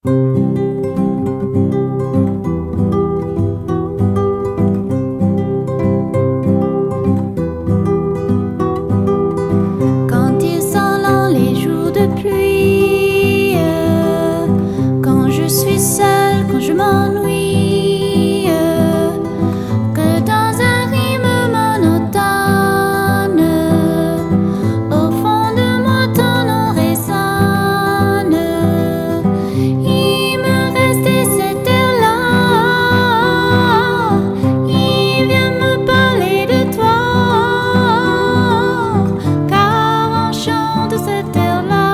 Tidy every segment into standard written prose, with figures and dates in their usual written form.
Quand ils sont longs les jours de pluie, quand je suis seule, quand je m'ennuie, que dans un rythme monotone, au fond de moi ton nom résonne. Il me restait cette air-là, il vient me parler de toi, car on chante cette air-là.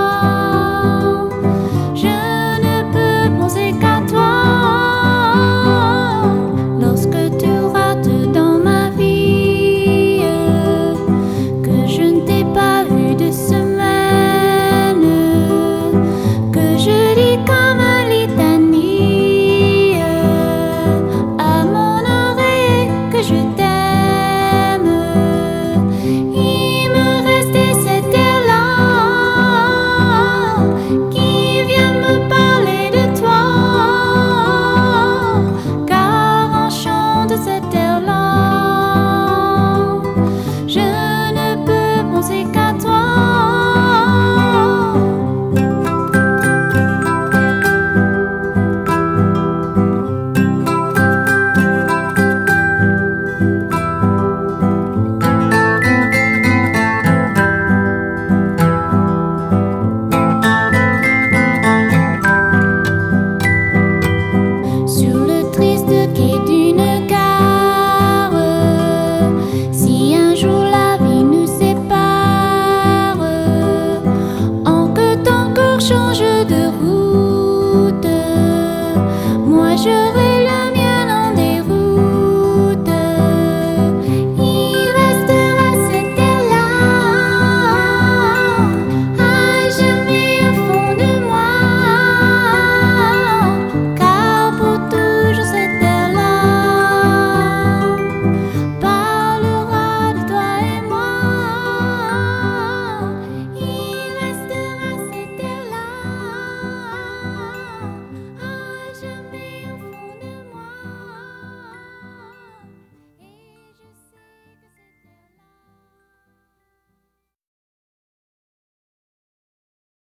Je ne peux penser qu'à toi lorsque tu rates dans ma vie, que je ne t'ai pas vu de semaine, que je dis